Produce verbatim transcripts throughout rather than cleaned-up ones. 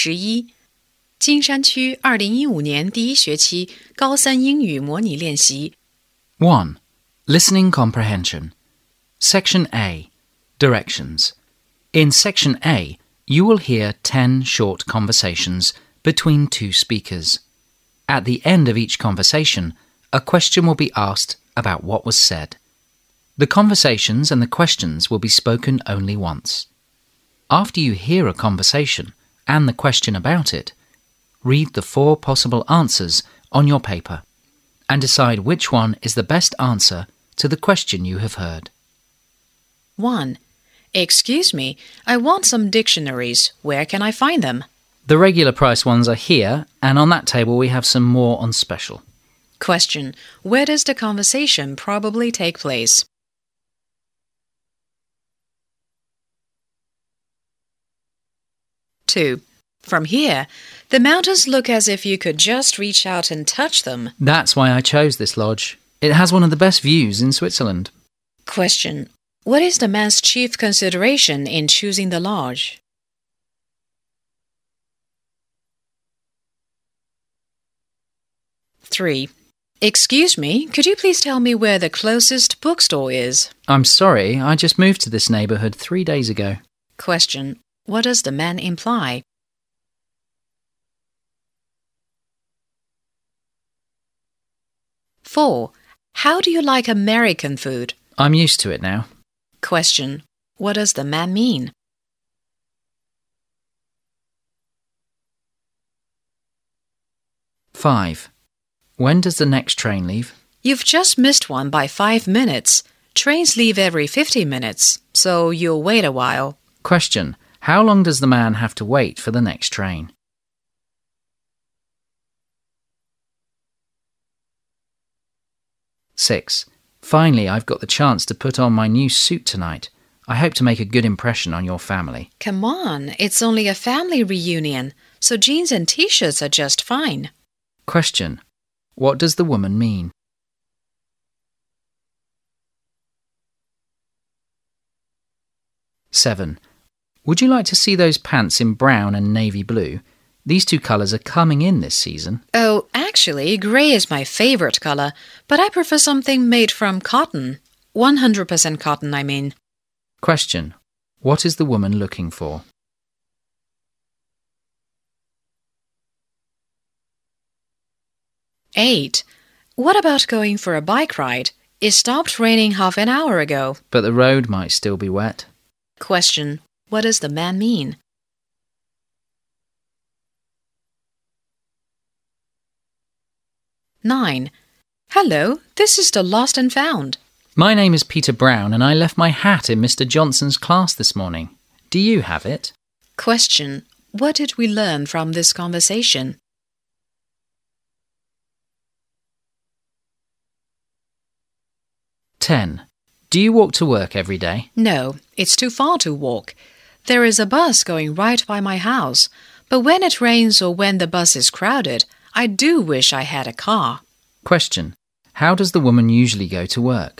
十一，金山区二零一五年第一学期高三英语模拟练习。 one. Listening Comprehension. Section A. Directions. In Section A, you will hear ten short conversations between two speakers. At the end of each conversation, a question will be asked about what was said. The conversations and the questions will be spoken only once. After you hear a conversation and the question about it, read the four possible answers on your paper and decide which one is the best answer to the question you have heard. one. Excuse me, I want some dictionaries. Where can I find them? The regular price ones are here, and on that table we have some more on special. Question. Where does the conversation probably take place? two. From here, the mountains look as if you could just reach out and touch them. That's why I chose this lodge. It has one of the best views in Switzerland. Question. What is the man's chief consideration in choosing the lodge? three. Excuse me, could you please tell me where the closest bookstore is? I'm sorry, I just moved to this neighbourhood three days ago. Question. What does the man imply? four. How do you like American food? I'm used to it now. Question. What does the man mean? five. When does the next train leave? You've just missed one by five minutes. Trains leave every fifty minutes, so you'll wait a while. Question. How long does the man have to wait for the next train? six. Finally, I've got the chance to put on my new suit tonight. I hope to make a good impression on your family. Come on, it's only a family reunion, so jeans and t-shirts are just fine. Question. What does the woman mean? seven. Would you like to see those pants in brown and navy blue? These two colours are coming in this season. Oh, actually, grey is my favourite colour, but I prefer something made from cotton. one hundred percent cotton, I mean. Question. What is the woman looking for? eight. What about going for a bike ride? It stopped raining half an hour ago. But the road might still be wet. Question. What does the man mean? nine. Hello, this is the Lost and Found. My name is Peter Brown and I left my hat in Mister Johnson's class this morning. Do you have it? Question. What did we learn from this conversation? ten. Do you walk to work every day? No, it's too far to walk. There is a bus going right by my house, but when it rains or when the bus is crowded, I do wish I had a car. Question. How does the woman usually go to work?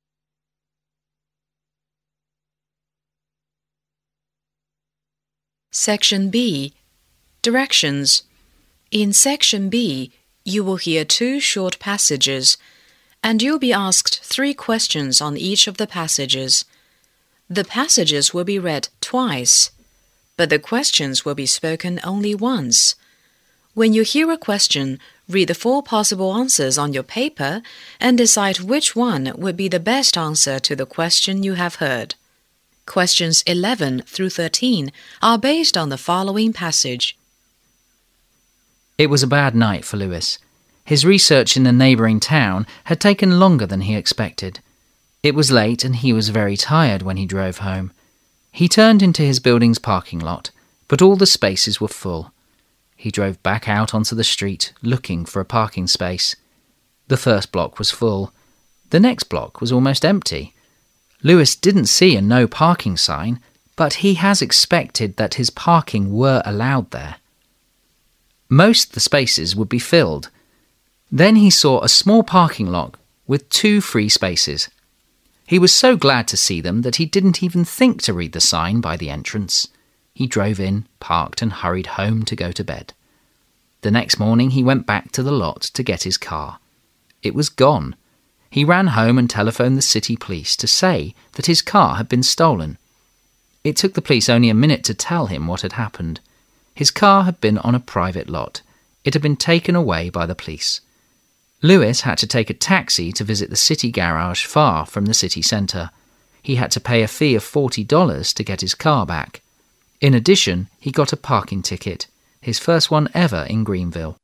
Section B. Directions. In Section B, you will hear two short passages, and you'll be asked three questions on each of the passages. The passages will be read twice, but the questions will be spoken only once. When you hear a question, read the four possible answers on your paper and decide which one would be the best answer to the question you have heard. Questions eleven through thirteen are based on the following passage. It was a bad night for Lewis. His research in the neighbouring town had taken longer than he expected. It was late and he was very tired when he drove home. He turned into his building's parking lot, but all the spaces were full. He drove back out onto the street, looking for a parking space. The first block was full. The next block was almost empty. Lewis didn't see a no parking sign, but he has expected that his parking were allowed there. Most of the spaces would be filled. Then he saw a small parking lot with two free spaces. He was so glad to see them that he didn't even think to read the sign by the entrance. He drove in, parked and hurried home to go to bed. The next morning he went back to the lot to get his car. It was gone. He ran home and telephoned the city police to say that his car had been stolen. It took the police only a minute to tell him what had happened. His car had been on a private lot. It had been taken away by the police. Lewis had to take a taxi to visit the city garage far from the city centre. He had to pay a fee of forty dollars to get his car back. In addition, he got a parking ticket, his first one ever in Greenville.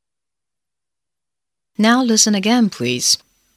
Now listen again, please.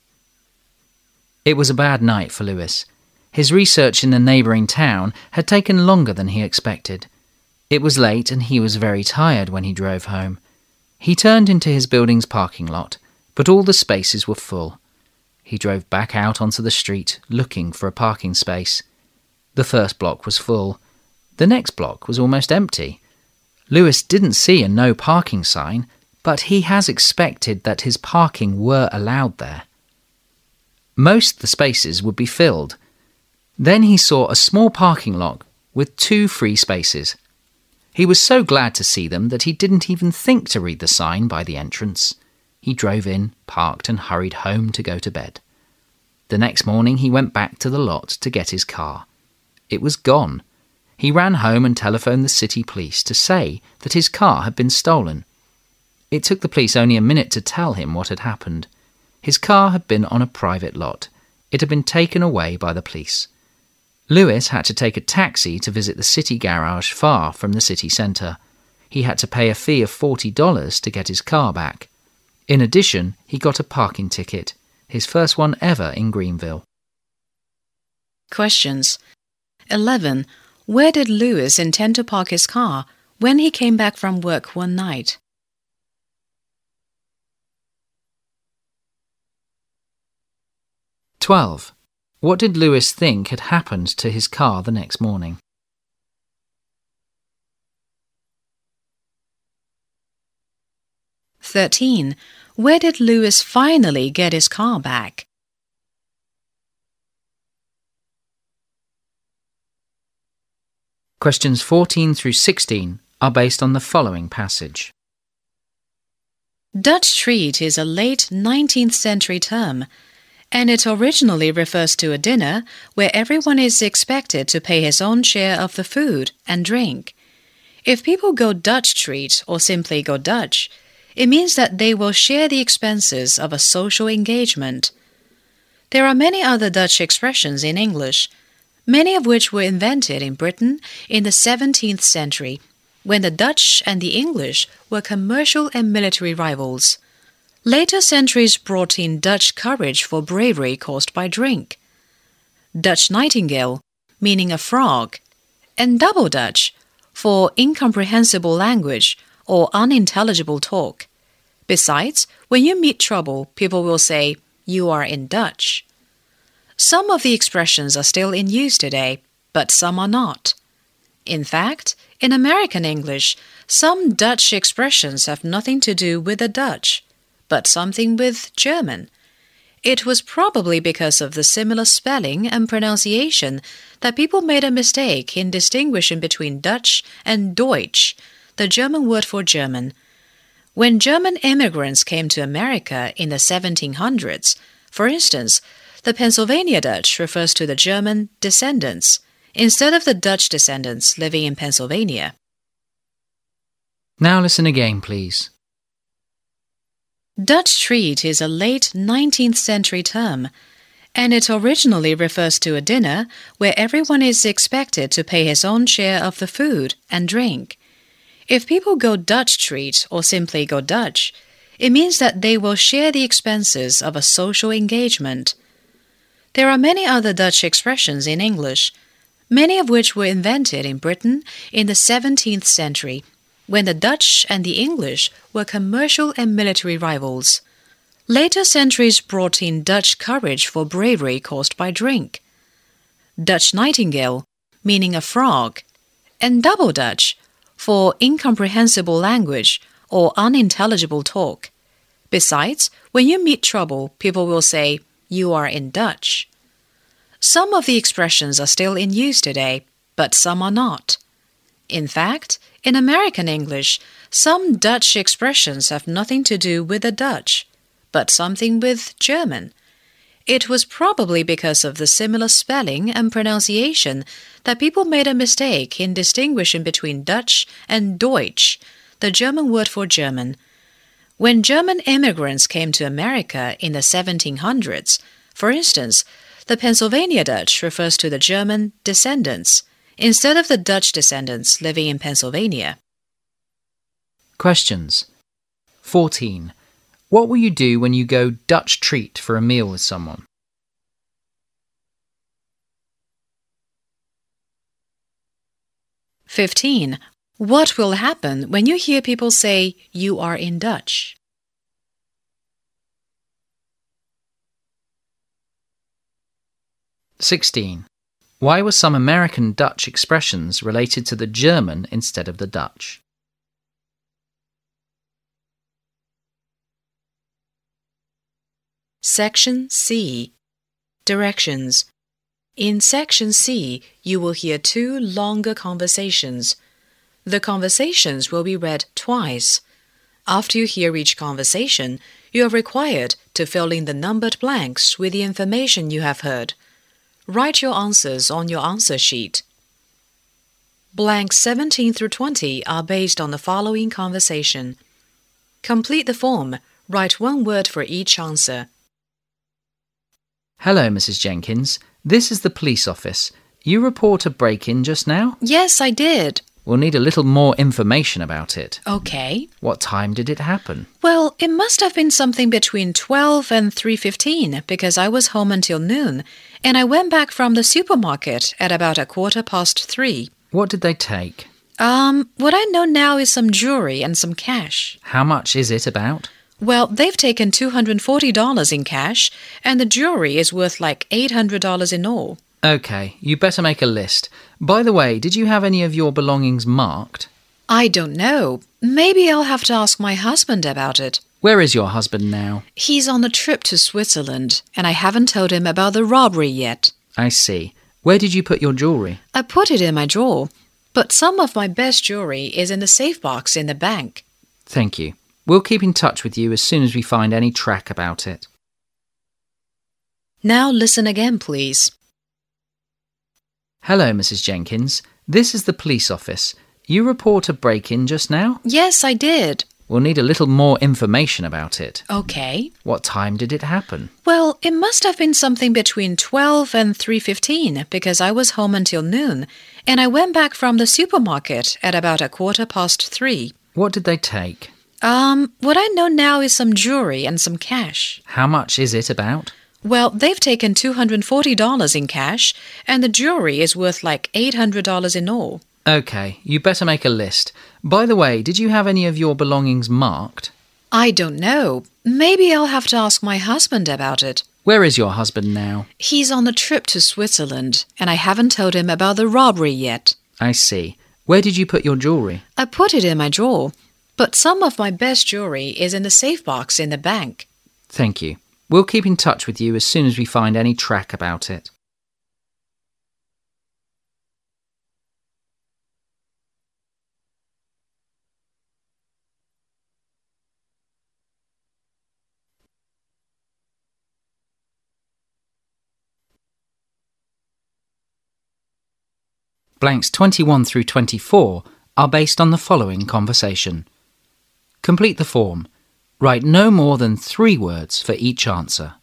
It was a bad night for Lewis. His research in the neighbouring town had taken longer than he expected. It was late and he was very tired when he drove home. He turned into his building's parking lot, but all the spaces were full. He drove back out onto the street, looking for a parking space. The first block was full. The next block was almost empty. Lewis didn't see a no parking sign, but he has expected that his parking were allowed there. Most of the spaces would be filled. Then he saw a small parking lot with two free spaces. He was so glad to see them that he didn't even think to read the sign by the entrance. He drove in, parked and hurried home to go to bed. The next morning he went back to the lot to get his car. It was gone. He ran home and telephoned the city police to say that his car had been stolen. It took the police only a minute to tell him what had happened. His car had been on a private lot. It had been taken away by the police. Lewis had to take a taxi to visit the city garage far from the city centre. He had to pay a fee of forty dollars to get his car back. In addition, he got a parking ticket, his first one ever in Greenville. Questions. eleven. Where did Lewis intend to park his car when he came back from work one night? twelve. What did Lewis think had happened to his car the next morning? thirteen. Where did Lewis finally get his car back? Questions fourteen through sixteen are based on the following passage. Dutch treat is a late nineteenth century term, and it originally refers to a dinner where everyone is expected to pay his own share of the food and drink. If people go Dutch treat or simply go Dutch, it means that they will share the expenses of a social engagement. There are many other Dutch expressions in English, many of which were invented in Britain in the seventeenth century, when the Dutch and the English were commercial and military rivals. Later centuries brought in Dutch courage for bravery caused by drink. Dutch nightingale, meaning a frog, and double Dutch, for incomprehensible language or unintelligible talk. Besides, when you meet trouble, people will say, "You are in Dutch." Some of the expressions are still in use today, but some are not. In fact, in American English, some Dutch expressions have nothing to do with the Dutch, but something with German. It was probably because of the similar spelling and pronunciation that people made a mistake in distinguishing between Dutch and Deutsch, the German word for German. When German immigrants came to America in the seventeen hundreds, for instance, the Pennsylvania Dutch refers to the German descendants, instead of the Dutch descendants living in Pennsylvania. Now listen again, please. Dutch treat is a late nineteenth century term, and it originally refers to a dinner where everyone is expected to pay his own share of the food and drink. If people go Dutch treat or simply go Dutch, it means that they will share the expenses of a social engagement. There are many other Dutch expressions in English, many of which were invented in Britain in the seventeenth century, when the Dutch and the English were commercial and military rivals. Later centuries brought in Dutch courage for bravery caused by drink. Dutch nightingale, meaning a frog, and double Dutch, for incomprehensible language or unintelligible talk. Besides, when you meet trouble, people will say, "You are in Dutch." Some of the expressions are still in use today, but some are not. In fact, in American English, some Dutch expressions have nothing to do with the Dutch, but something with German. It was probably because of the similar spelling and pronunciation that people made a mistake in distinguishing between Dutch and Deutsch, the German word for German. When German immigrants came to America in the seventeen hundreds, for instance, the Pennsylvania Dutch refers to the German descendants, instead of the Dutch descendants living in Pennsylvania. Questions. fourteen. What will you do when you go Dutch treat for a meal with someone? fifteen. What will happen when you hear people say you are in Dutch? sixteen. Why were some American Dutch expressions related to the German instead of the Dutch? Section C. Directions. In Section C, you will hear two longer conversations. The conversations will be read twice. After you hear each conversation, you are required to fill in the numbered blanks with the information you have heard. Write your answers on your answer sheet. Blanks seventeen through twenty are based on the following conversation. Complete the form. Write one word for each answer. Hello, Missus Jenkins. This is the police office. You report a break-in just now? Yes, I did. We'll need a little more information about it. Okay. What time did it happen? Well, it must have been something between twelve and three fifteen because I was home until noon, and I went back from the supermarket at about a quarter past three. What did they take? Um, what I know now is some jewelry and some cash. How much is it about? Well, they've taken two hundred forty dollars in cash, and the jewelry is worth like eight hundred dollars in all. Okay, you better make a list. By the way, did you have any of your belongings marked? I don't know. Maybe I'll have to ask my husband about it. Where is your husband now? He's on a trip to Switzerland, and I haven't told him about the robbery yet. I see. Where did you put your jewelry? I put it in my drawer, but some of my best jewelry is in the safe box in the bank. Thank you. We'll keep in touch with you as soon as we find any track about it. Now listen again, please. Hello, Missus Jenkins. This is the police office. You report a break-in just now? Yes, I did. We'll need a little more information about it. Okay. What time did it happen? Well, it must have been something between twelve and three fifteen because I was home until noon, and I went back from the supermarket at about a quarter past three. What did they take? Um, what I know now is some jewelry and some cash. How much is it about? Well, they've taken two hundred forty dollars in cash, and the jewelry is worth like eight hundred dollars in all. Okay, you better make a list. By the way, did you have any of your belongings marked? I don't know. Maybe I'll have to ask my husband about it. Where is your husband now? He's on a trip to Switzerland, and I haven't told him about the robbery yet. I see. Where did you put your jewelry? I put it in my drawer, but some of my best jewelry is in the safe box in the bank. Thank you. We'll keep in touch with you as soon as we find any track about it. Blanks twenty-one through twenty-four are based on the following conversation. Complete the form. Write no more than three words for each answer.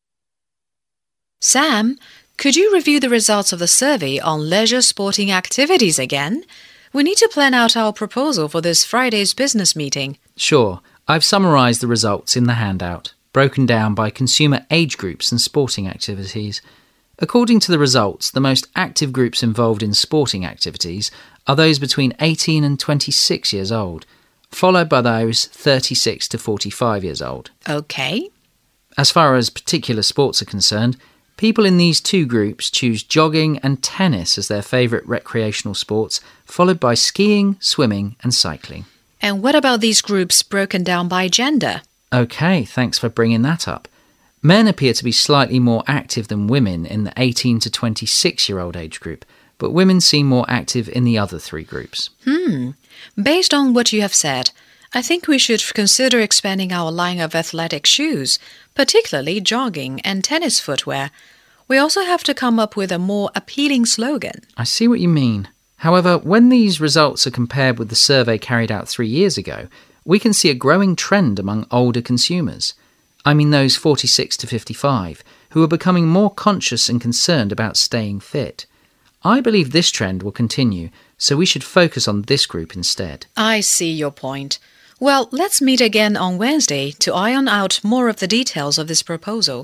Sam, could you review the results of the survey on leisure sporting activities again? We need to plan out our proposal for this Friday's business meeting. Sure. I've summarised the results in the handout, broken down by consumer age groups and sporting activities. According to the results, the most active groups involved in sporting activities are those between eighteen and twenty-six years old, followed by those thirty-six to forty-five years old. Okay. As far as particular sports are concerned, people in these two groups choose jogging and tennis as their favourite recreational sports, followed by skiing, swimming and cycling. And what about these groups broken down by gender? OK, thanks for bringing that up. Men appear to be slightly more active than women in the eighteen to twenty-six-year-old age group, but women seem more active in the other three groups. Hmm. Based on what you have said, I think we should consider expanding our line of athletic shoes, particularly jogging and tennis footwear. We also have to come up with a more appealing slogan. I see what you mean. However, when these results are compared with the survey carried out three years ago, we can see a growing trend among older consumers. I mean those forty-six to fifty-five, who are becoming more conscious and concerned about staying fit. I believe this trend will continue, so we should focus on this group instead. I see your point. Well, let's meet again on Wednesday to iron out more of the details of this proposal.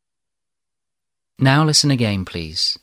Now listen again, please.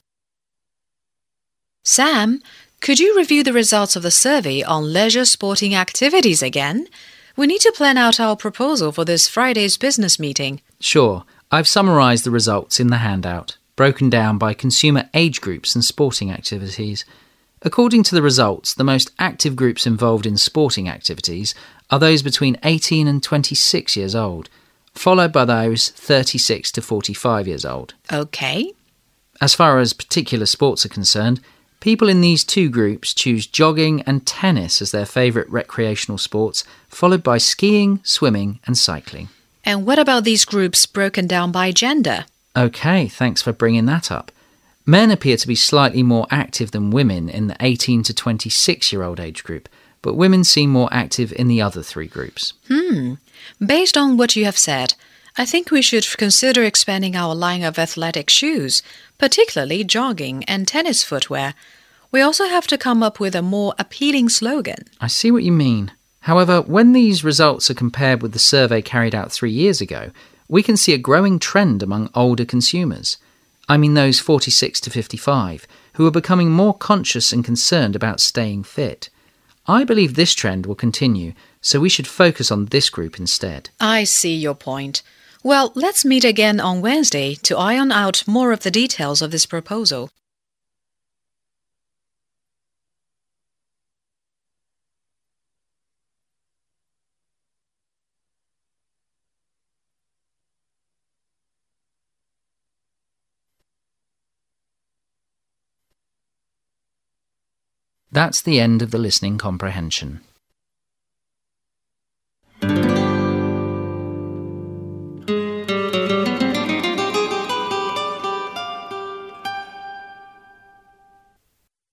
Sam, could you review the results of the survey on leisure sporting activities again? We need to plan out our proposal for this Friday's business meeting. Sure. I've summarised the results in the handout, broken down by consumer age groups and sporting activities. According to the results, the most active groups involved in sporting activities are those between eighteen and twenty-six years old, followed by those thirty-six to forty-five years old. Okay. As far as particular sports are concerned, people in these two groups choose jogging and tennis as their favourite recreational sports, followed by skiing, swimming and cycling. And what about these groups broken down by gender? OK, thanks for bringing that up. Men appear to be slightly more active than women in the eighteen to twenty-six-year-old age group, but women seem more active in the other three groups. Hmm. Based on what you have said, I think we should consider expanding our line of athletic shoes, particularly jogging and tennis footwear. We also have to come up with a more appealing slogan. I see what you mean. However, when these results are compared with the survey carried out three years ago, we can see a growing trend among older consumers. I mean those forty-six to fifty-five, who are becoming more conscious and concerned about staying fit. I believe this trend will continue, so we should focus on this group instead. I see your point. Well, let's meet again on Wednesday to iron out more of the details of this proposal. That's the end of the listening comprehension.